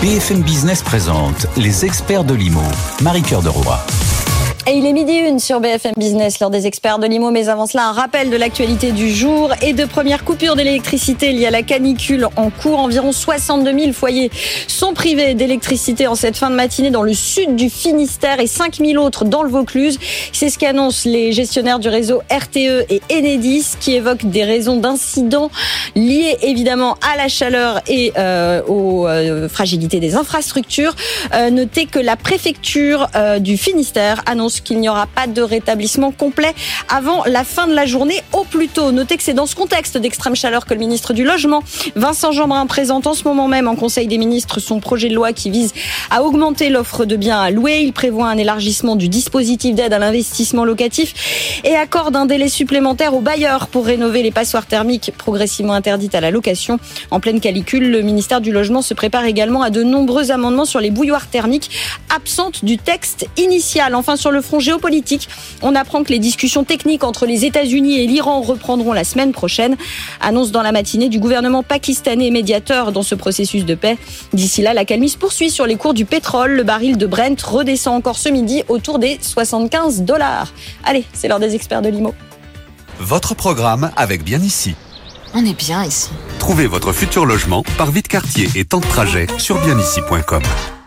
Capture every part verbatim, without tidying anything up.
B F M Business présente les experts de l'I M O. Marie-Cœur de Roy. Et il est midi une sur B F M Business, l'heure des experts de l'I M O. Mais avant cela, un rappel de l'actualité du jour et de premières coupures d'électricité liées à la canicule en cours. Environ soixante-deux mille foyers sont privés d'électricité en cette fin de matinée dans le sud du Finistère et cinq mille autres dans le Vaucluse. C'est ce qu'annoncent les gestionnaires du réseau R T E et Enedis, qui évoquent des raisons d'incidents liés évidemment à la chaleur et euh, aux euh, fragilités des infrastructures. Euh, notez que la préfecture euh, du Finistère annonce qu'il n'y aura pas de rétablissement complet avant la fin de la journée au plus tôt. Notez que c'est dans ce contexte d'extrême chaleur que le ministre du Logement, Vincent Jeanbrun, présente en ce moment même en Conseil des ministres son projet de loi qui vise à augmenter l'offre de biens à louer. Il prévoit un élargissement du dispositif d'aide à l'investissement locatif et accorde un délai supplémentaire aux bailleurs pour rénover les passoires thermiques progressivement interdites à la location. En pleine canicule, le ministère du Logement se prépare également à de nombreux amendements sur les bouilloires thermiques absentes du texte initial. Enfin, sur le front géopolitique, on apprend que les discussions techniques entre les États-Unis et l'Iran reprendront la semaine prochaine. Annonce dans la matinée du gouvernement pakistanais médiateur dans ce processus de paix. D'ici là, l'accalmie se poursuit sur les cours du pétrole. Le baril de Brent redescend encore ce midi autour des soixante-quinze dollars. Allez, c'est l'heure des experts de l'I M O. Votre programme avec Bien Ici. On est bien ici. Trouvez votre futur logement par vide quartier et temps de trajet sur bien ici point com.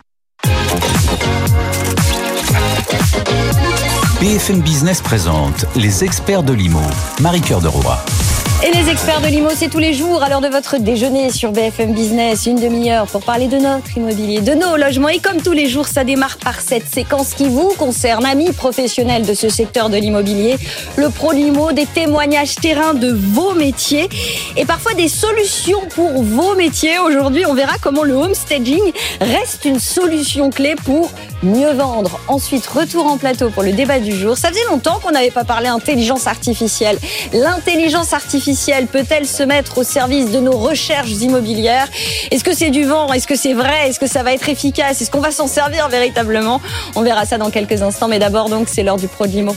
B F M Business présente les experts de l'I M O. Marie-Cœur de Roy. Et les experts de l'I M O, c'est tous les jours à l'heure de votre déjeuner sur B F M Business. Une demi-heure pour parler de notre immobilier, de nos logements. Et comme tous les jours, ça démarre par cette séquence qui vous concerne, amis professionnels de ce secteur de l'immobilier. Le Pro de l'I M O, des témoignages terrain de vos métiers et parfois des solutions pour vos métiers. Aujourd'hui, on verra comment le homestaging reste une solution clé pour mieux vendre. Ensuite, retour en plateau pour le débat du jour. Ça faisait longtemps qu'on n'avait pas parlé intelligence artificielle. L'intelligence artificielle peut-elle se mettre au service de nos recherches immobilières ? Est-ce que c'est du vent ? Est-ce que c'est vrai ? Est-ce que ça va être efficace ? Est-ce qu'on va s'en servir véritablement ? On verra ça dans quelques instants. Mais d'abord, donc, c'est l'heure du Pro de l'I M O.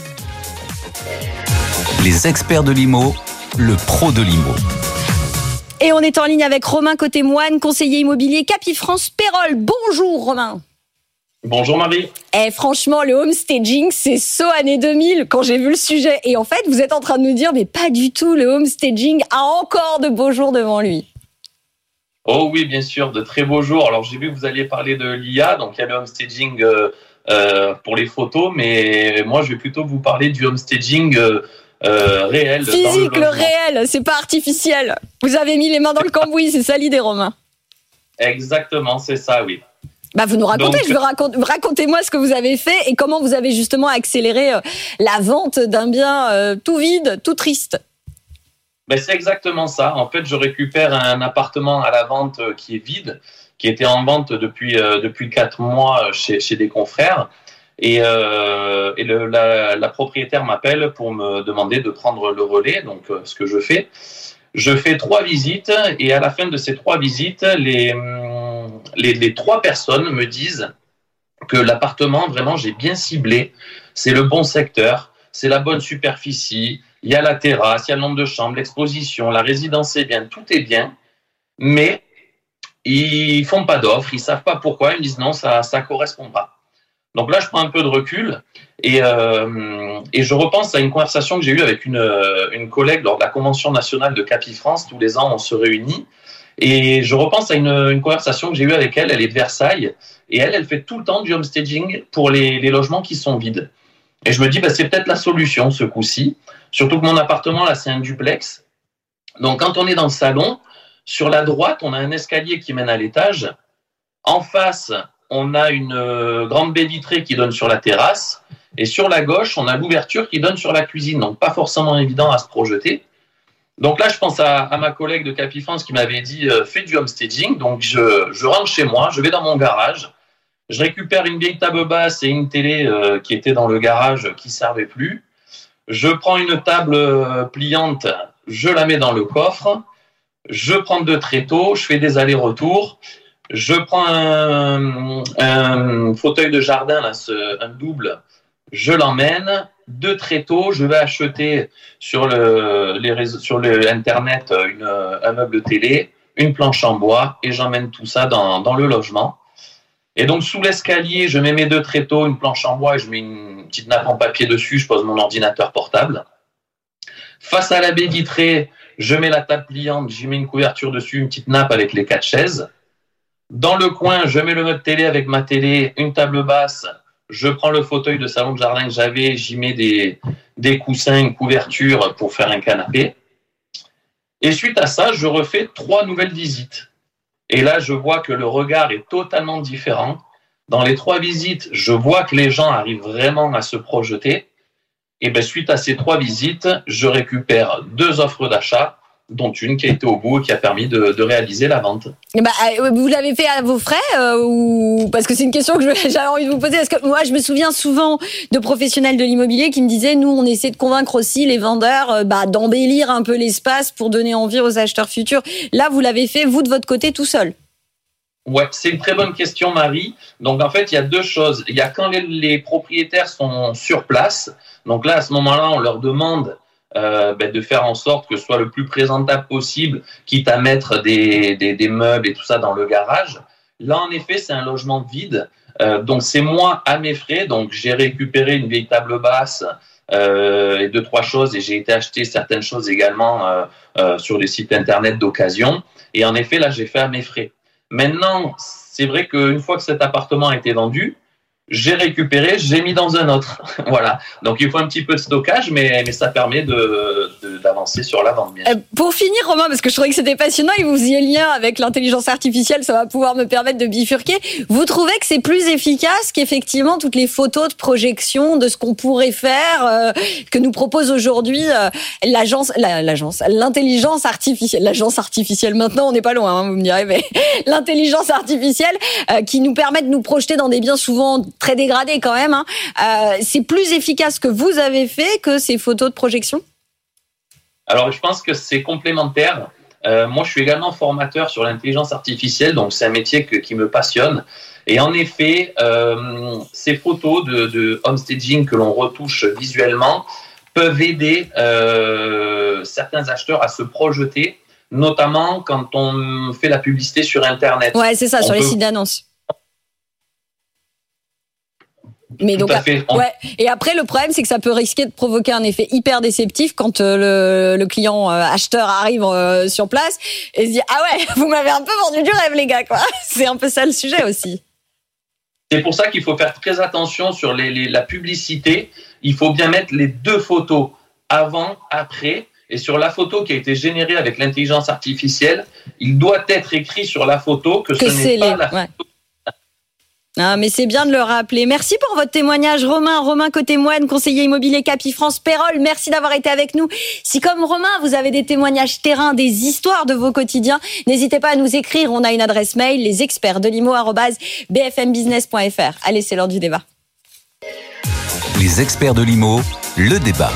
Les experts de l'I M O, le Pro de l'I M O. Et on est en ligne avec Romain Côté-Moine, conseiller immobilier Capifrance Pérol. Bonjour Romain. Bonjour Marie. Eh, franchement, le homestaging, c'est saut année deux mille quand j'ai vu le sujet. Et en fait, vous êtes en train de nous dire, mais pas du tout, le homestaging a encore de beaux jours devant lui. Oh oui, bien sûr, de très beaux jours. Alors, j'ai vu que vous alliez parler de l'I A, donc il y a le homestaging euh, euh, pour les photos, mais moi, je vais plutôt vous parler du homestaging euh, euh, réel. Physique, le, le réel, c'est pas artificiel. Vous avez mis les mains dans le cambouis, c'est ça l'idée, Romain. Exactement, c'est ça, oui. Bah, vous nous racontez, Donc, je veux raconter, racontez-moi ce que vous avez fait et comment vous avez justement accéléré euh, la vente d'un bien euh, tout vide, tout triste. Ben, c'est exactement ça. En fait, je récupère un appartement à la vente euh, qui est vide, qui était en vente depuis euh, depuis quatre mois chez chez des confrères, et euh, et le, la, la propriétaire m'appelle pour me demander de prendre le relais. Donc, euh, ce que je fais, je fais trois visites et à la fin de ces trois visites, les Les, les trois personnes me disent que l'appartement, vraiment, j'ai bien ciblé. C'est le bon secteur, c'est la bonne superficie, il y a la terrasse, il y a le nombre de chambres, l'exposition, la résidence est bien, tout est bien. Mais ils font pas d'offres, ils savent pas pourquoi. Ils me disent non, ça ça correspond pas. Donc là, je prends un peu de recul et, euh, et je repense à une conversation que j'ai eue avec une, une collègue lors de la Convention nationale de Capifrance. Tous les ans, on se réunit. Et je repense à une, une conversation que j'ai eue avec elle, elle est de Versailles, et elle, elle fait tout le temps du homestaging pour les, les logements qui sont vides. Et je me dis, bah, c'est peut-être la solution ce coup-ci, surtout que mon appartement, là, c'est un duplex. Donc, quand on est dans le salon, sur la droite, on a un escalier qui mène à l'étage. En face, on a une euh, grande baie vitrée qui donne sur la terrasse. Et sur la gauche, on a l'ouverture qui donne sur la cuisine. Donc, pas forcément évident à se projeter. Donc là, je pense à, à ma collègue de Capifrance qui m'avait dit euh, « fais du homestaging ». Donc, je, je rentre chez moi, je vais dans mon garage, je récupère une vieille table basse et une télé euh, qui était dans le garage qui ne servait plus. Je prends une table euh, pliante, je la mets dans le coffre, je prends deux tréteaux, je fais des allers-retours, je prends un, un fauteuil de jardin, là, ce, un double, je l'emmène. Deux tréteaux, je vais acheter sur le, les réseaux, sur le Internet une, un meuble télé, une planche en bois et j'emmène tout ça dans, dans le logement. Et donc, sous l'escalier, je mets mes deux tréteaux, une planche en bois et je mets une petite nappe en papier dessus. Je pose mon ordinateur portable. Face à la baie vitrée, je mets la table pliante, j'y mets une couverture dessus, une petite nappe avec les quatre chaises. Dans le coin, je mets le meuble télé avec ma télé, une table basse. Je prends le fauteuil de salon de jardin que j'avais, j'y mets des, des coussins, une couverture pour faire un canapé. Et suite à ça, je refais trois nouvelles visites. Et là, je vois que le regard est totalement différent. Dans les trois visites, je vois que les gens arrivent vraiment à se projeter. Et bien, suite à ces trois visites, je récupère deux offres d'achat, dont une qui a été au bout et qui a permis de, de réaliser la vente. Bah, vous l'avez fait à vos frais euh, ou parce que c'est une question que j'avais envie de vous poser. Parce que moi, je me souviens souvent de professionnels de l'immobilier qui me disaient, nous, on essaie de convaincre aussi les vendeurs euh, bah, d'embellir un peu l'espace pour donner envie aux acheteurs futurs. Là, vous l'avez fait, vous, de votre côté, tout seul. Ouais, c'est une très bonne question, Marie. Donc, en fait, il y a deux choses. Il y a quand les, les propriétaires sont sur place. Donc là, à ce moment-là, on leur demande Euh, ben, de faire en sorte que ce soit le plus présentable possible, quitte à mettre des, des, des meubles et tout ça dans le garage. Là, en effet, c'est un logement vide. Euh, donc, c'est moi à mes frais. Donc, j'ai récupéré une vieille table basse euh, et deux, trois choses. Et j'ai été acheter certaines choses également euh, euh, sur des sites Internet d'occasion. Et en effet, là, j'ai fait à mes frais. Maintenant, c'est vrai qu'une fois que cet appartement a été vendu, j'ai récupéré, j'ai mis dans un autre. Voilà. Donc, il faut un petit peu de stockage, mais, mais ça permet de, de, d'avancer sur la vente. Bien sûr. Pour finir, Romain, parce que je trouvais que c'était passionnant et vous faisiez le lien avec l'intelligence artificielle, ça va pouvoir me permettre de bifurquer. Vous trouvez que c'est plus efficace qu'effectivement toutes les photos de projection de ce qu'on pourrait faire, euh, que nous propose aujourd'hui euh, l'agence, la, l'agence, l'intelligence artificielle. L'agence artificielle, maintenant, on n'est pas loin, hein, vous me direz, mais l'intelligence artificielle euh, qui nous permet de nous projeter dans des biens souvent très dégradé quand même, hein. Euh, c'est plus efficace que vous avez fait que ces photos de projection ? Alors, je pense que c'est complémentaire. Euh, moi, je suis également formateur sur l'intelligence artificielle, donc c'est un métier que, qui me passionne. Et en effet, euh, ces photos de, de homestaging que l'on retouche visuellement peuvent aider euh, certains acheteurs à se projeter, notamment quand on fait la publicité sur Internet. Ouais, c'est ça, on sur peut... les sites d'annonces. Mais donc, ouais. Et après, le problème, c'est que ça peut risquer de provoquer un effet hyper déceptif quand le, le client euh, acheteur arrive euh, sur place et se dit « Ah ouais, vous m'avez un peu vendu du rêve, les gars, quoi !» C'est un peu ça le sujet aussi. C'est pour ça qu'il faut faire très attention sur les, les, la publicité. Il faut bien mettre les deux photos, avant, après. Et sur la photo qui a été générée avec l'intelligence artificielle, il doit être écrit sur la photo que, que ce n'est pas les... la ouais. photo. Ah, mais c'est bien de le rappeler. Merci pour votre témoignage, Romain. Romain Côté-Moine, conseiller immobilier Capifrance Pérol. Merci d'avoir été avec nous. Si, comme Romain, vous avez des témoignages terrain, des histoires de vos quotidiens, n'hésitez pas à nous écrire. On a une adresse mail, les experts de l'I M O arobase b f m business point f r. Allez, c'est l'heure du débat. Les experts de l'I M O, le débat.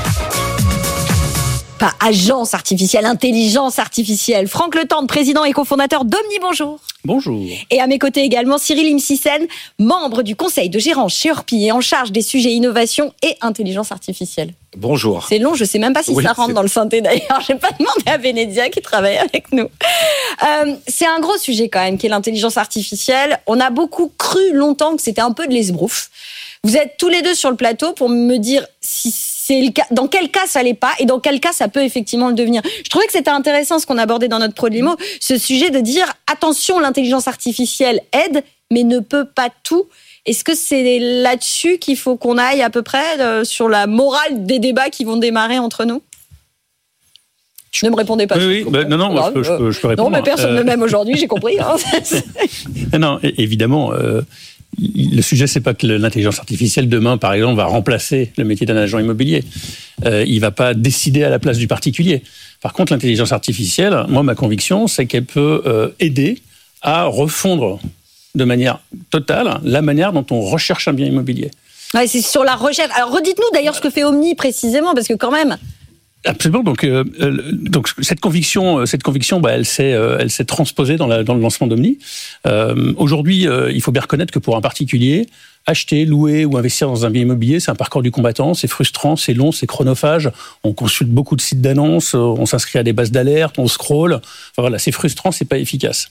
Pas agence artificielle, intelligence artificielle. Franck Letendre, président et cofondateur d'Omni, bonjour. Bonjour. Et à mes côtés également, Cyril Imsisen, membre du conseil de gérance chez Orpi et en charge des sujets innovation et intelligence artificielle. Bonjour. C'est long, je ne sais même pas si oui, ça rentre c'est... dans le synthé d'ailleurs. Je n'ai pas demandé à Vénédia qui travaille avec nous. Euh, c'est un gros sujet quand même, qui est l'intelligence artificielle. On a beaucoup cru longtemps que c'était un peu de l'esbrouf. Vous êtes tous les deux sur le plateau pour me dire si c'est le cas, dans quel cas ça l'est pas et dans quel cas ça peut effectivement le devenir. Je trouvais que c'était intéressant ce qu'on abordait dans notre Pro de l'I M O, ce sujet de dire attention, l'intelligence artificielle aide, mais ne peut pas tout. Est-ce que c'est là-dessus qu'il faut qu'on aille à peu près euh, sur la morale des débats qui vont démarrer entre nous ? Ne me répondez pas. Oui, oui. Bah, non, non, moi, je, peux, je, peux, je peux répondre. Non, mais personne ne euh... m'aime aujourd'hui, j'ai compris. Hein. non, évidemment. Euh... Le sujet, c'est pas que l'intelligence artificielle demain, par exemple, va remplacer le métier d'un agent immobilier. Euh, il va pas décider à la place du particulier. Par contre, l'intelligence artificielle, moi, ma conviction, c'est qu'elle peut euh, aider à refondre de manière totale la manière dont on recherche un bien immobilier. Ouais, c'est sur la recherche. Alors, redites-nous d'ailleurs ce que fait Omni précisément, parce que quand même. Absolument. Donc, euh, donc cette conviction, cette conviction, bah, elle s'est, euh, elle s'est transposée dans, la, dans le lancement d'Omni. Euh, aujourd'hui, euh, il faut bien reconnaître que pour un particulier, acheter, louer ou investir dans un bien immobilier, c'est un parcours du combattant, c'est frustrant, c'est long, c'est chronophage. On consulte beaucoup de sites d'annonces, on s'inscrit à des bases d'alerte, on scrolle. Enfin voilà, c'est frustrant, c'est pas efficace.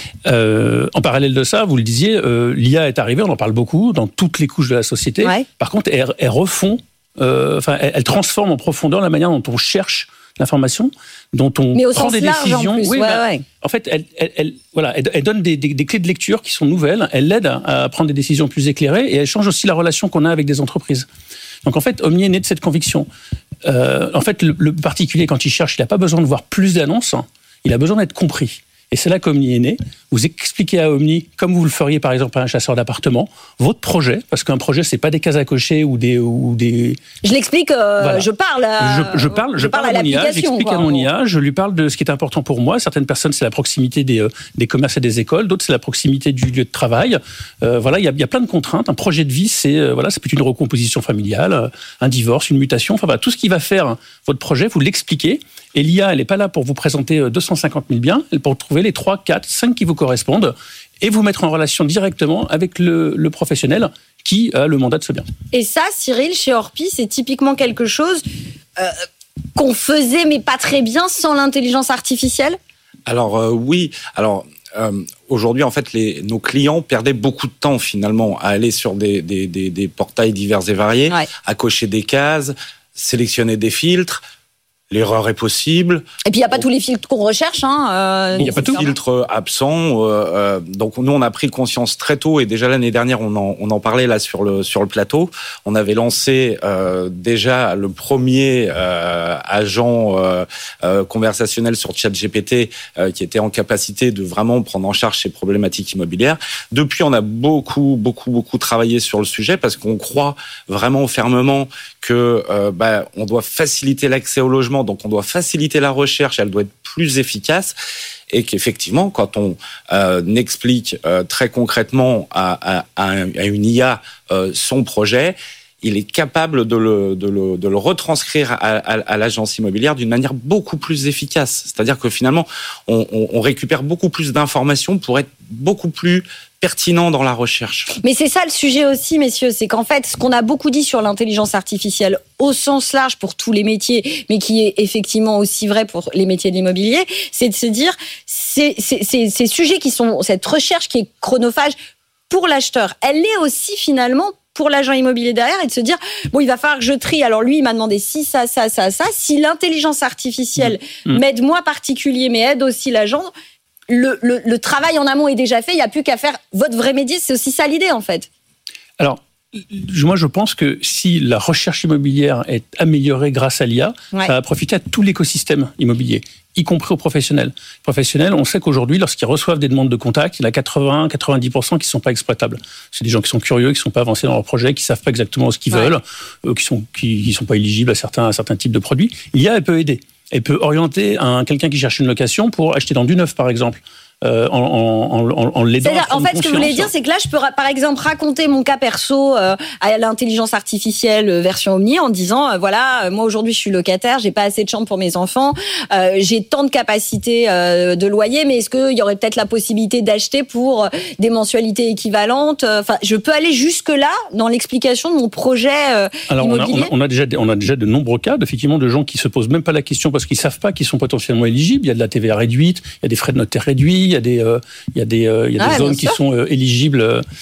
Euh, en parallèle de ça, vous le disiez, euh, l'I A est arrivée, on en parle beaucoup dans toutes les couches de la société. Ouais. Par contre, elle, elle refond. Euh, enfin, elle, elle transforme en profondeur la manière dont on cherche l'information, dont on Mais au prend sens des large, décisions. En plus, oui, ouais, bah, ouais. En fait, elle, elle, elle, voilà, elle, elle donne des, des, des clés de lecture qui sont nouvelles. Elle aide à, à prendre des décisions plus éclairées et elle change aussi la relation qu'on a avec des entreprises. Donc en fait, Omni est né de cette conviction. Euh, en fait, le, le particulier, quand il cherche, il n'a pas besoin de voir plus d'annonces. Il a besoin d'être compris. Et c'est là qu'Omni est né. Vous expliquez à Omni, comme vous le feriez par exemple à un chasseur d'appartements, votre projet, parce qu'un projet, c'est pas des cases à cocher ou des... Ou des... Je l'explique, euh, voilà. je parle à... Je, je parle, je, je parle, parle à mon I A, j'explique quoi, à mon I A, je lui parle de ce qui est important pour moi. Certaines personnes, c'est la proximité des, euh, des commerces et des écoles, d'autres, c'est la proximité du lieu de travail. Euh, voilà, il y a, y a plein de contraintes. Un projet de vie, c'est euh, voilà, ça peut être une recomposition familiale, un divorce, une mutation, enfin voilà, tout ce qui va faire votre projet, vous l'expliquez. Et l'I A, elle n'est pas là pour vous présenter deux cent cinquante mille biens, elle est pour trouver les trois, quatre, cinq qui vous correspondent et vous mettre en relation directement avec le, le professionnel qui a le mandat de ce bien. Et ça, Cyril, chez Orpi, c'est typiquement quelque chose euh, qu'on faisait, mais pas très bien, sans l'intelligence artificielle ? Alors euh, oui, alors... Euh, aujourd'hui, en fait, les, nos clients perdaient beaucoup de temps, finalement, à aller sur des, des, des, des portails divers et variés, ouais. à cocher des cases, sélectionner des filtres. L'erreur est possible. Et puis, il n'y a pas tous les filtres qu'on recherche. Hein, euh, il n'y a pas tous les filtres absents. Euh, euh, donc, nous, on a pris conscience très tôt. Et déjà, l'année dernière, on en, on en parlait là sur le, sur le plateau. On avait lancé euh, déjà le premier euh, agent euh, euh, conversationnel sur ChatGPT euh, qui était en capacité de vraiment prendre en charge ces problématiques immobilières. Depuis, on a beaucoup, beaucoup, beaucoup travaillé sur le sujet parce qu'on croit vraiment fermement que euh, bah, on doit faciliter l'accès au logement. Donc, on doit faciliter la recherche, elle doit être plus efficace et qu'effectivement, quand on euh, explique euh, très concrètement à, à, à une I A euh, son projet, il est capable de le, de le, de le retranscrire à, à, à l'agence immobilière d'une manière beaucoup plus efficace. C'est-à-dire que finalement, on, on, on récupère beaucoup plus d'informations pour être beaucoup plus pertinent dans la recherche. Mais c'est ça le sujet aussi, messieurs, c'est qu'en fait, ce qu'on a beaucoup dit sur l'intelligence artificielle au sens large pour tous les métiers, mais qui est effectivement aussi vrai pour les métiers de l'immobilier, c'est de se dire, c'est, c'est, c'est, ces sujets qui sont, cette recherche qui est chronophage pour l'acheteur, elle est aussi finalement pour l'agent immobilier derrière et de se dire, bon, il va falloir que je trie. Alors lui, il m'a demandé si, ça, ça, ça, ça. Si l'intelligence artificielle mmh. m'aide moi particulier, mais aide aussi l'agent, Le, le, le travail en amont est déjà fait, il n'y a plus qu'à faire votre vrai métier, c'est aussi ça l'idée en fait. Alors, moi je pense que si la recherche immobilière est améliorée grâce à l'I A, ouais. ça va profiter à tout l'écosystème immobilier, y compris aux professionnels. Les professionnels, on sait qu'aujourd'hui, lorsqu'ils reçoivent des demandes de contact, il y en a quatre-vingts à quatre-vingt-dix pour cent qui ne sont pas exploitables. C'est des gens qui sont curieux, qui ne sont pas avancés dans leur projet, qui ne savent pas exactement ce qu'ils ouais. veulent, euh, qui ne sont, qui, qui sont pas éligibles à certains, à certains types de produits. L'I A, elle peut aider. Elle peut orienter un, quelqu'un qui cherche une location pour acheter dans du neuf, par exemple. Euh, en, en, en, en l'aidant. C'est-à-dire, en fait, ce que vous voulez dire, c'est que là, je peux, par exemple, raconter mon cas perso euh, à l'intelligence artificielle euh, version Omni en disant, euh, voilà, euh, moi aujourd'hui, je suis locataire, j'ai pas assez de chambres pour mes enfants, euh, j'ai tant de capacité euh, de loyer, mais est-ce qu'il y aurait peut-être la possibilité d'acheter pour euh, des mensualités équivalentes ? Enfin, je peux aller jusque là dans l'explication de mon projet euh, Alors, immobilier. Alors, on, on, a déjà, on a déjà de nombreux cas, effectivement, de gens qui se posent même pas la question parce qu'ils savent pas qu'ils sont potentiellement éligibles. Il y a de la T V A réduite, il y a des frais de notaire réduits. Il y a des, euh, il y a des, euh, il y a des ah, zones qui sont euh, éligibles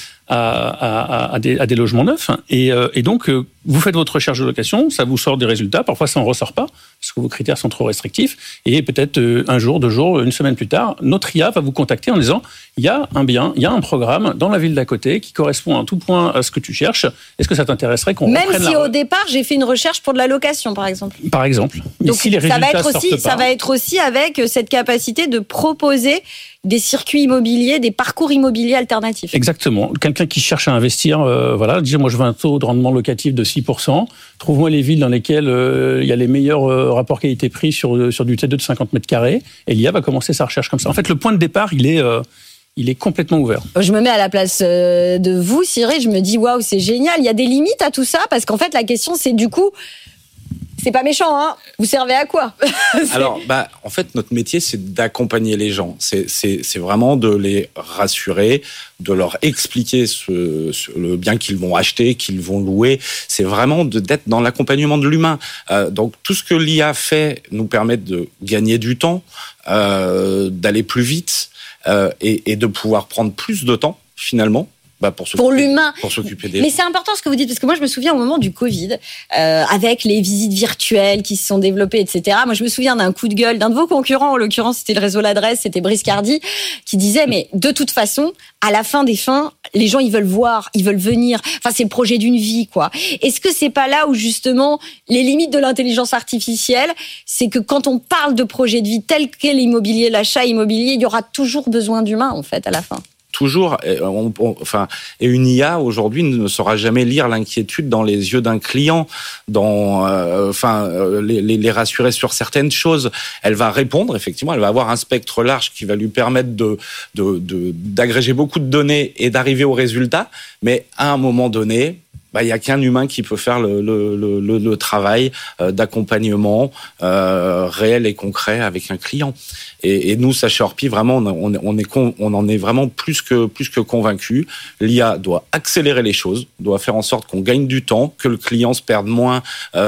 à, à, à, des, à des logements neufs. Et, euh, et donc, euh, vous faites votre recherche de location, ça vous sort des résultats. Parfois, ça n'en ressort pas parce que vos critères sont trop restrictifs. Et peut-être euh, un jour, deux jours, une semaine plus tard, notre I A va vous contacter en disant il y a un bien, il y a un programme dans la ville d'à côté qui correspond en tout point à ce que tu cherches. Est-ce que ça t'intéresserait qu'on Même reprenne si la... au départ, j'ai fait une recherche pour de la location, par exemple. Par exemple. Donc, si les ça, va être aussi, pas... ça va être aussi avec cette capacité de proposer des circuits immobiliers, des parcours immobiliers alternatifs. Exactement. Quelqu'un qui cherche à investir, euh, voilà, disons, moi je veux un taux de rendement locatif de six pour cent. Trouve-moi les villes dans lesquelles euh, il y a les meilleurs euh, rapports qualité-prix sur, sur du T deux de cinquante mètres carrés. Et l'I A va commencer sa recherche comme ça. En fait, le point de départ, il est... Euh, il est complètement ouvert. Je me mets à la place de vous, Cyril, je me dis, waouh, c'est génial. Il y a des limites à tout ça, parce qu'en fait, la question, c'est du coup, C'est pas méchant, hein. Vous servez à quoi? Alors, bah, en fait, notre métier, c'est d'accompagner les gens. C'est, c'est, c'est vraiment de les rassurer, de leur expliquer ce, ce, le bien qu'ils vont acheter, qu'ils vont louer. C'est vraiment de, d'être dans l'accompagnement de l'humain. Euh, donc, tout ce que l'I A fait nous permet de gagner du temps, euh, d'aller plus vite euh, et, et de pouvoir prendre plus de temps, finalement. Bah pour, pour l'humain. Pour s'occuper des Mais gens. c'est important ce que vous dites, parce que moi, je me souviens au moment du Covid, euh, avec les visites virtuelles qui se sont développées, et cetera. Moi, je me souviens d'un coup de gueule d'un de vos concurrents, en l'occurrence, c'était le réseau L'Adresse, c'était Brice Cardi, qui disait, mais de toute façon, à la fin des fins, les gens, ils veulent voir, ils veulent venir. Enfin, c'est le projet d'une vie, quoi. Est-ce que c'est pas là où, justement, les limites de l'intelligence artificielle, c'est que quand on parle de projet de vie tel qu'est l'immobilier, l'achat immobilier, il y aura toujours besoin d'humains, en fait, à la fin. Toujours, on, on, enfin, et une I A aujourd'hui ne saura jamais lire l'inquiétude dans les yeux d'un client, dans, euh, enfin, les, les, les rassurer sur certaines choses. Elle va répondre, effectivement, elle va avoir un spectre large qui va lui permettre de, de, de d'agréger beaucoup de données et d'arriver au résultat. Mais à un moment donné, bah, il y a qu'un humain qui peut faire le, le, le, le travail euh, d'accompagnement euh, réel et concret avec un client. Et, et nous, ça chez Orpi, vraiment, on, on, est con, on en est vraiment plus que plus que convaincus. L'I A doit accélérer les choses, doit faire en sorte qu'on gagne du temps, que le client se perde moins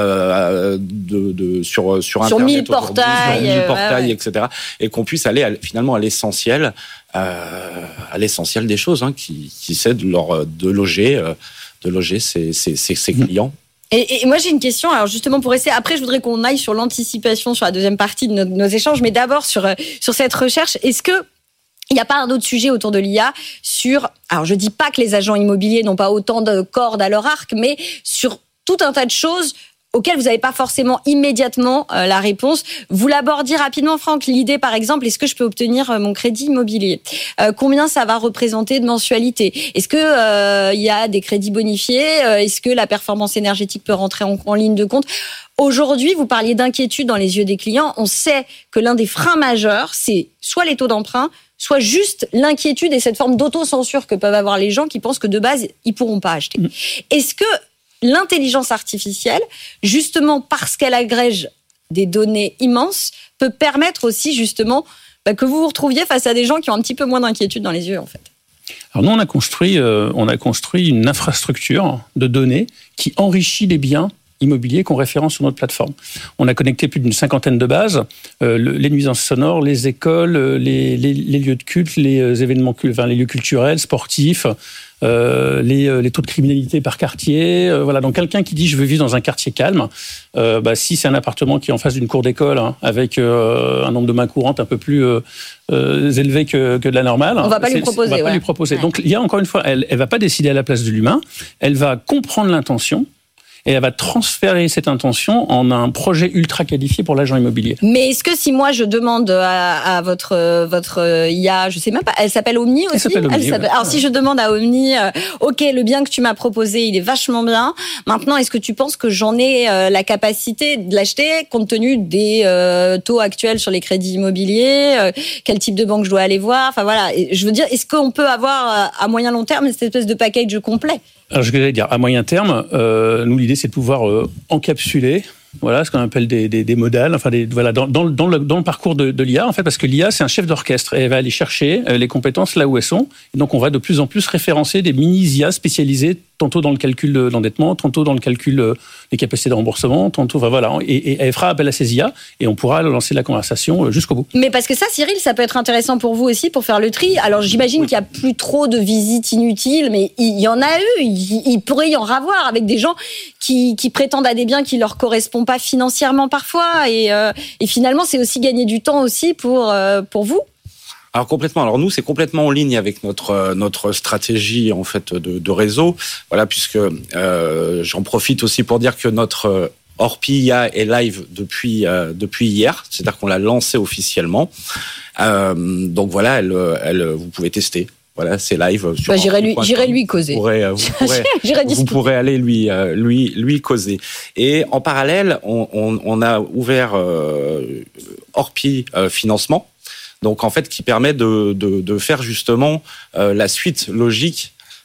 euh, de, de sur sur sur Internet, mille portails, sur mille euh, portails, ouais, et cetera. Et qu'on puisse aller à, finalement à l'essentiel, euh, à l'essentiel des choses, hein, qui, qui c'est de leur de loger. Euh, de loger ses, ses, ses, ses clients. Et, et moi, j'ai une question. Alors, justement, pour essayer, après, je voudrais qu'on aille sur l'anticipation sur la deuxième partie de nos, nos échanges, mais d'abord sur, sur cette recherche. Est-ce que il n'y a pas un autre sujet autour de l'I A sur, alors je dis pas que les agents immobiliers n'ont pas autant de cordes à leur arc, mais sur tout un tas de choses auxquelles vous n'avez pas forcément immédiatement euh, la réponse. Vous l'abordiez rapidement, Franck. L'idée, par exemple, est-ce que je peux obtenir euh, mon crédit immobilier ? euh, Combien ça va représenter de mensualité ? Est-ce que euh, il y a des crédits bonifiés ? euh, Est-ce que la performance énergétique peut rentrer en, en ligne de compte ? Aujourd'hui, vous parliez d'inquiétude dans les yeux des clients. On sait que l'un des freins majeurs, c'est soit les taux d'emprunt, soit juste l'inquiétude et cette forme d'autocensure que peuvent avoir les gens qui pensent que de base, ils pourront pas acheter. Mmh. Est-ce que l'intelligence artificielle, justement parce qu'elle agrège des données immenses, peut permettre aussi justement bah, que vous vous retrouviez face à des gens qui ont un petit peu moins d'inquiétude dans les yeux, en fait. Alors nous, on a construit, euh, on a construit une infrastructure de données qui enrichit les biens immobiliers qu'on référence sur notre plateforme. On a connecté plus d'une cinquantaine de bases, euh, le, les nuisances sonores, les écoles, les, les, les lieux de culte, les événements, enfin, les lieux culturels, sportifs, Euh, les, les taux de criminalité par quartier. Euh, voilà. Donc quelqu'un qui dit je veux vivre dans un quartier calme, euh, bah, si c'est un appartement qui est en face d'une cour d'école, hein, avec euh, un nombre de mains courantes un peu plus euh, euh, élevé que, que de la normale, on va pas lui proposer. On va ouais. pas lui proposer. Ouais. Donc il y a encore une fois, elle, elle va pas décider à la place de l'humain. Elle va comprendre l'intention. Et elle va transférer cette intention en un projet ultra qualifié pour l'agent immobilier. Mais est-ce que si moi je demande à, à votre votre I A, je sais même pas, elle s'appelle Omni aussi. Elle s'appelle Omni. Elle s'appelle, ouais. Alors si je demande à Omni, euh, ok, le bien que tu m'as proposé, il est vachement bien. Maintenant, est-ce que tu penses que j'en ai euh, la capacité de l'acheter compte tenu des euh, taux actuels sur les crédits immobiliers, euh, quel type de banque je dois aller voir. Enfin voilà, et je veux dire, est-ce qu'on peut avoir à moyen long terme cette espèce de package complet? Alors, je vais dire, à moyen terme, euh, nous, l'idée, c'est de pouvoir euh, encapsuler, voilà, ce qu'on appelle des, des, des modales, enfin, des, voilà, dans, dans, dans, le, dans le parcours de, de l'I A, en fait, parce que l'I A, c'est un chef d'orchestre et elle va aller chercher les compétences là où elles sont. Et donc, on va de plus en plus référencer des mini-I A spécialisées, tantôt dans le calcul de l'endettement, tantôt dans le calcul des capacités de remboursement, tantôt, enfin, voilà. Et, et elle fera appel à ces I A et on pourra lancer la conversation jusqu'au bout. Mais parce que ça, Cyril, ça peut être intéressant pour vous aussi pour faire le tri. Alors, j'imagine oui. qu'il n'y a plus trop de visites inutiles, mais il y en a eu. Il, il pourrait y en avoir avec des gens qui, qui prétendent à des biens qui leur correspondent pas financièrement parfois. Et, euh, et finalement, c'est aussi gagner du temps aussi pour, euh, pour vous. Alors complètement. Alors nous, c'est complètement en ligne avec notre notre stratégie en fait de, de réseau. Voilà, puisque euh, j'en profite aussi pour dire que notre Orpi I A est live depuis euh, depuis hier, c'est-à-dire qu'on l'a lancé officiellement. Euh, donc voilà, elle, elle, vous pouvez tester. Voilà, c'est live. Sur bah, j'irai lui, j'irai lui causer. Vous pourrez, vous pourrez, vous pourrez aller lui, lui, lui causer. Et en parallèle, on, on, on a ouvert euh, Orpi euh, Financement. Donc en fait, qui permet de, de, de faire justement euh, la suite logique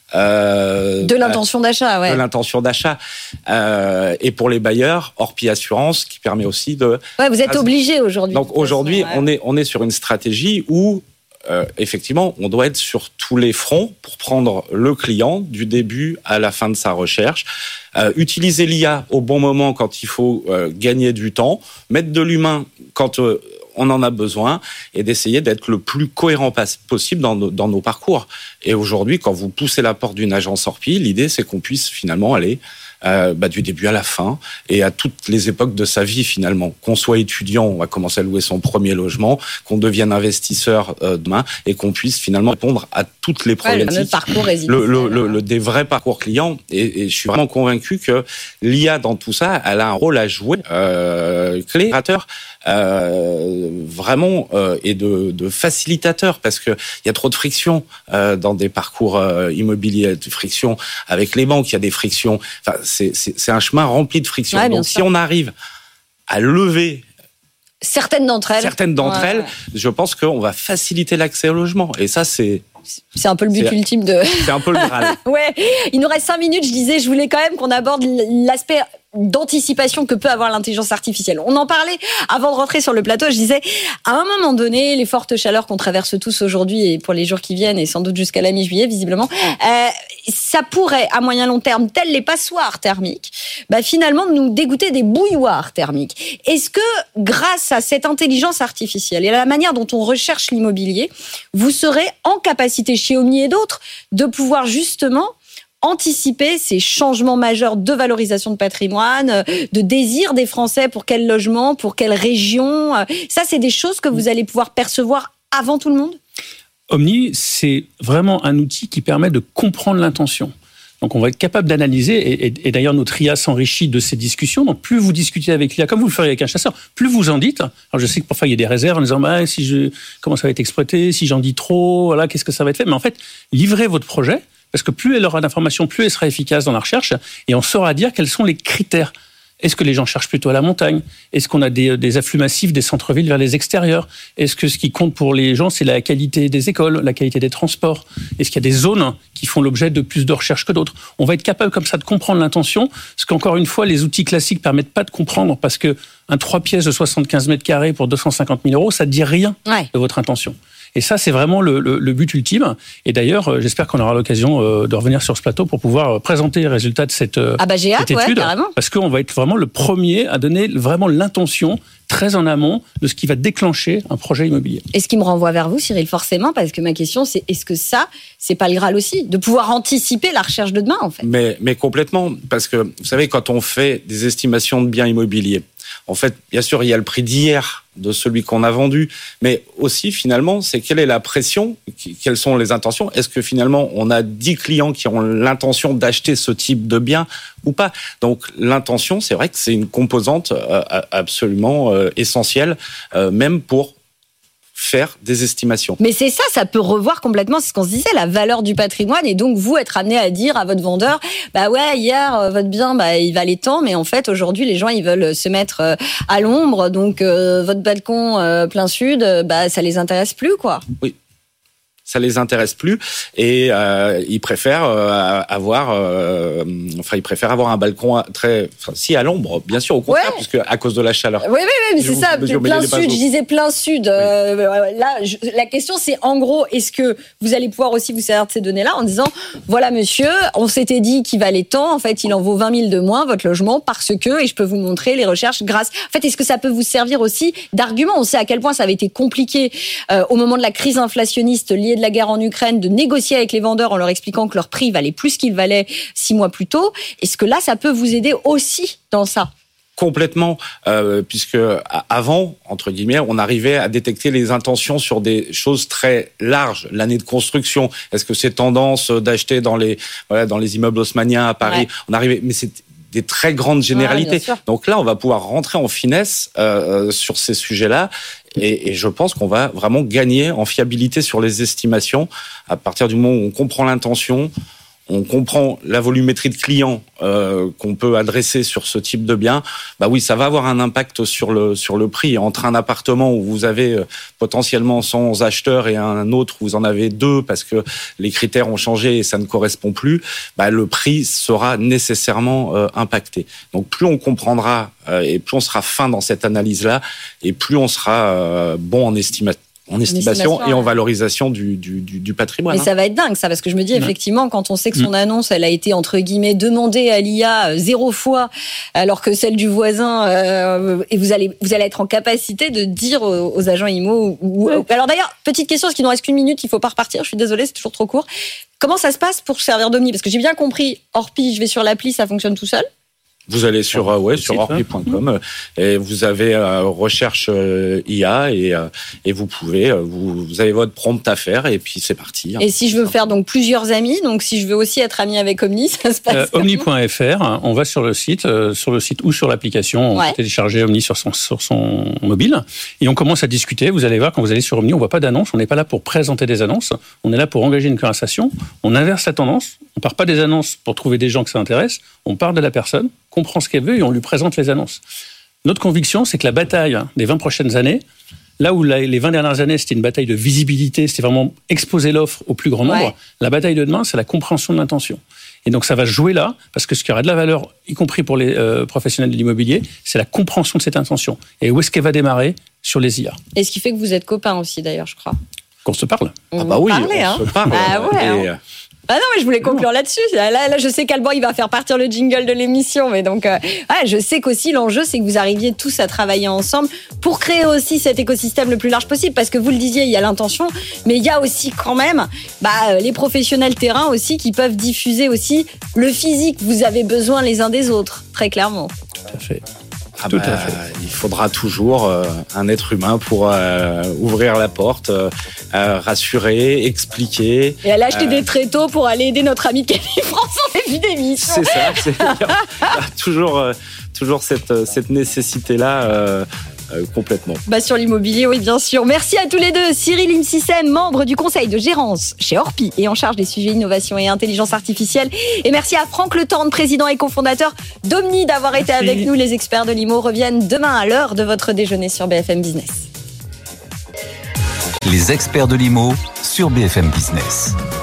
Euh, de l'intention d'achat, ouais. De l'intention d'achat. Euh, et pour les bailleurs, Orpi Assurance, qui permet aussi de... Ouais, vous êtes obligé aujourd'hui. Donc aujourd'hui, façon, ouais. on est, on est sur une stratégie où, euh, effectivement, on doit être sur tous les fronts pour prendre le client du début à la fin de sa recherche. Euh, utiliser l'I A au bon moment quand il faut euh, gagner du temps, mettre de l'humain quand... Euh, on en a besoin, et d'essayer d'être le plus cohérent possible dans nos, dans nos parcours. Et aujourd'hui, quand vous poussez la porte d'une agence Orpi, l'idée, c'est qu'on puisse finalement aller euh, bah, du début à la fin, et à toutes les époques de sa vie, finalement. Qu'on soit étudiant, on va commencer à louer son premier logement, qu'on devienne investisseur euh, demain, et qu'on puisse finalement répondre à toutes les problématiques. Ouais, le parcours le, le, le, le, des vrais parcours clients. Et, et je suis vraiment convaincu que l'I A, dans tout ça, elle a un rôle à jouer, euh, clé, euh, vraiment, euh, et de, de facilitateur, parce que il y a trop de friction euh, dans des parcours euh, immobiliers, de friction avec les banques, il y a des frictions. Enfin, c'est, c'est, c'est un chemin rempli de frictions. Ouais, donc, sûr. si on arrive à lever certaines d'entre elles, certaines d'entre ouais, elles, ouais. je pense qu'on va faciliter l'accès au logement. Et ça, c'est c'est un peu le but c'est, ultime de. C'est un peu le Graal. Ouais. Il nous reste cinq minutes. Je disais, je voulais quand même qu'on aborde l'aspect d'anticipation que peut avoir l'intelligence artificielle. On en parlait avant de rentrer sur le plateau. Je disais, à un moment donné, les fortes chaleurs qu'on traverse tous aujourd'hui et pour les jours qui viennent et sans doute jusqu'à la mi-juillet, visiblement, euh, ça pourrait, à moyen long terme, telles les passoires thermiques, bah, finalement, nous dégoûter des bouilloires thermiques. Est-ce que, grâce à cette intelligence artificielle et à la manière dont on recherche l'immobilier, vous serez en capacité, chez Omni et d'autres, de pouvoir justement anticiper ces changements majeurs de valorisation de patrimoine, de désir des Français pour quel logement, pour quelle région. Ça, c'est des choses que vous allez pouvoir percevoir avant tout le monde ? Omni, c'est vraiment un outil qui permet de comprendre l'intention. Donc, on va être capable d'analyser, et, et, et d'ailleurs, notre I A s'enrichit de ces discussions. Donc, plus vous discutez avec l'I A, comme vous le feriez avec un chasseur, plus vous en dites. Alors, je sais que parfois, il y a des réserves en disant, bah, si je, comment ça va être exploité, si j'en dis trop, voilà, qu'est-ce que ça va être fait. Mais en fait, livrez votre projet, parce que plus elle aura d'informations, plus elle sera efficace dans la recherche, et on saura dire quels sont les critères. Est-ce que les gens cherchent plutôt à la montagne ? Est-ce qu'on a des, des afflux massifs des centres-villes vers les extérieurs ? Est-ce que ce qui compte pour les gens, c'est la qualité des écoles, la qualité des transports ? Est-ce qu'il y a des zones qui font l'objet de plus de recherches que d'autres ? On va être capable comme ça de comprendre l'intention, ce qu'encore une fois, les outils classiques permettent pas de comprendre, parce que un trois pièces de soixante-quinze mètres carrés pour deux cent cinquante mille euros, ça ne dit rien ouais. de votre intention. Et ça, c'est vraiment le, le, le but ultime. Et d'ailleurs, j'espère qu'on aura l'occasion de revenir sur ce plateau pour pouvoir présenter les résultats de cette, ah bah j'ai hâte, cette étude. Ouais, carrément. Parce qu'on va être vraiment le premier à donner vraiment l'intention très en amont de ce qui va déclencher un projet immobilier. Et ce qui me renvoie vers vous, Cyril, forcément, parce que ma question, c'est est-ce que ça, c'est pas le Graal aussi, de pouvoir anticiper la recherche de demain, en fait ? Mais, mais complètement, parce que vous savez, quand on fait des estimations de biens immobiliers, en fait, bien sûr, il y a le prix d'hier de celui qu'on a vendu, mais aussi, finalement, c'est quelle est la pression, quelles sont les intentions. Est-ce que, finalement, on a dix clients qui ont l'intention d'acheter ce type de bien ou pas ? Donc, l'intention, c'est vrai que c'est une composante euh, absolument euh, essentielle, euh, même pour faire des estimations. Mais c'est ça, ça peut revoir complètement, c'est ce qu'on se disait, la valeur du patrimoine, et donc vous être amené à dire à votre vendeur, bah ouais, hier, euh, votre bien, bah, il valait tant, mais en fait, aujourd'hui, les gens, ils veulent se mettre euh, à l'ombre, donc euh, votre balcon euh, plein sud, euh, bah, ça les intéresse plus, quoi. Oui. Ça les intéresse plus, et euh, ils préfèrent euh, avoir, euh, enfin ils préfèrent avoir un balcon très, enfin, si à l'ombre, bien sûr, au contraire, ouais. puisque à cause de la chaleur. Oui, oui, oui, mais c'est ça, plein sud. Je disais plein sud. Oui. Euh, là, je, la question, c'est en gros, est-ce que vous allez pouvoir aussi vous servir de ces données-là en disant, voilà, monsieur, on s'était dit qu'il valait tant, en fait, il en vaut vingt mille de moins votre logement parce que, et je peux vous montrer les recherches grâce. En fait, est-ce que ça peut vous servir aussi d'argument ? On sait à quel point ça avait été compliqué euh, au moment de la crise inflationniste liée de la guerre en Ukraine, de négocier avec les vendeurs en leur expliquant que leur prix valait plus qu'il valait six mois plus tôt. Est-ce que là, ça peut vous aider aussi dans ça ? Complètement, euh, puisque avant, entre guillemets, on arrivait à détecter les intentions sur des choses très larges. L'année de construction, est-ce que c'est tendance d'acheter dans les, voilà, dans les immeubles haussmanniens à Paris ? Ouais. On arrivait, mais c'est des très grandes généralités. Ouais, donc là, on va pouvoir rentrer en finesse euh, sur ces sujets-là. Et, et je pense qu'on va vraiment gagner en fiabilité sur les estimations à partir du moment où on comprend l'intention, on comprend la volumétrie de clients euh, qu'on peut adresser sur ce type de bien, bah oui, ça va avoir un impact sur le sur le prix. Entre un appartement où vous avez euh, potentiellement cent acheteurs et un autre où vous en avez deux parce que les critères ont changé et ça ne correspond plus, bah le prix sera nécessairement euh, impacté. Donc plus on comprendra euh, et plus on sera fin dans cette analyse-là et plus on sera euh, bon en estimation. En estimation, estimation et en valorisation du, du, du, du patrimoine. Mais hein. Ça va être dingue, ça, parce que je me dis, ouais. effectivement, quand on sait que son mmh. annonce, elle a été, entre guillemets, demandée à l'I A zéro fois, alors que celle du voisin, euh, et vous allez, vous allez être en capacité de dire aux, aux agents IMO. Ou, ouais. Alors d'ailleurs, petite question, parce qu'il nous reste qu'une minute, il ne faut pas repartir, je suis désolée, c'est toujours trop court. Comment ça se passe pour servir d'Omni ? Parce que j'ai bien compris, Orpi, je vais sur l'appli, ça fonctionne tout seul. Vous allez sur euh, ouais sur orpi point com et vous avez euh, recherche euh, I A et euh, et vous pouvez euh, vous, vous avez votre prompt à faire et puis c'est parti. Et si je veux faire donc plusieurs amis, donc si je veux aussi être ami avec Omni, ça se passe euh, Omni point F R, on va sur le site, euh, sur le site ou sur l'application, on ouais. peut télécharger Omni sur son sur son mobile et on commence à discuter. Vous allez voir quand vous allez sur Omni, on voit pas d'annonce, on n'est pas là pour présenter des annonces, on est là pour engager une conversation. On inverse la tendance, on part pas des annonces pour trouver des gens que ça intéresse, on part de la personne, comprend ce qu'elle veut et on lui présente les annonces. Notre conviction, c'est que la bataille des vingt prochaines années, là où les vingt dernières années, c'était une bataille de visibilité, c'était vraiment exposer l'offre au plus grand nombre, ouais. la bataille de demain, c'est la compréhension de l'intention. Et donc ça va jouer là, parce que ce qui aura de la valeur, y compris pour les euh, professionnels de l'immobilier, c'est la compréhension de cette intention. Et où est-ce qu'elle va démarrer ? Sur les I A. Et ce qui fait que vous êtes copains aussi, d'ailleurs, je crois. Qu'on se parle. On ah bah oui, parlait, on hein. se parle. Ah ouais, et... Ah non, mais je voulais conclure là-dessus. Là, là, je sais qu'Alban, il va faire partir le jingle de l'émission. Mais donc, euh, ouais, je sais qu'aussi, l'enjeu, c'est que vous arriviez tous à travailler ensemble pour créer aussi cet écosystème le plus large possible. Parce que vous le disiez, il y a l'intention, mais il y a aussi quand même bah, les professionnels terrain aussi qui peuvent diffuser aussi le physique. Vous avez besoin les uns des autres, très clairement. Tout à fait. Ah bah, Tout à fait. Il faudra toujours euh, un être humain pour euh, ouvrir la porte, euh, rassurer, expliquer. Et aller acheter euh... des tréteaux pour aller aider notre ami Camille France en début d'émission. C'est ça. C'est... Il y a toujours, euh, toujours cette, cette nécessité-là. Euh, Euh, complètement. Bah sur l'immobilier, oui, bien sûr. Merci à tous les deux. Cyril Imsicen, membre du conseil de gérance chez Orpi et en charge des sujets innovation et intelligence artificielle. Et merci à Franck Le Tendre, président et cofondateur d'Omni, d'avoir été merci. Avec nous. Les experts de l'I M O reviennent demain à l'heure de votre déjeuner sur B F M Business. Les experts de l'I M O sur B F M Business.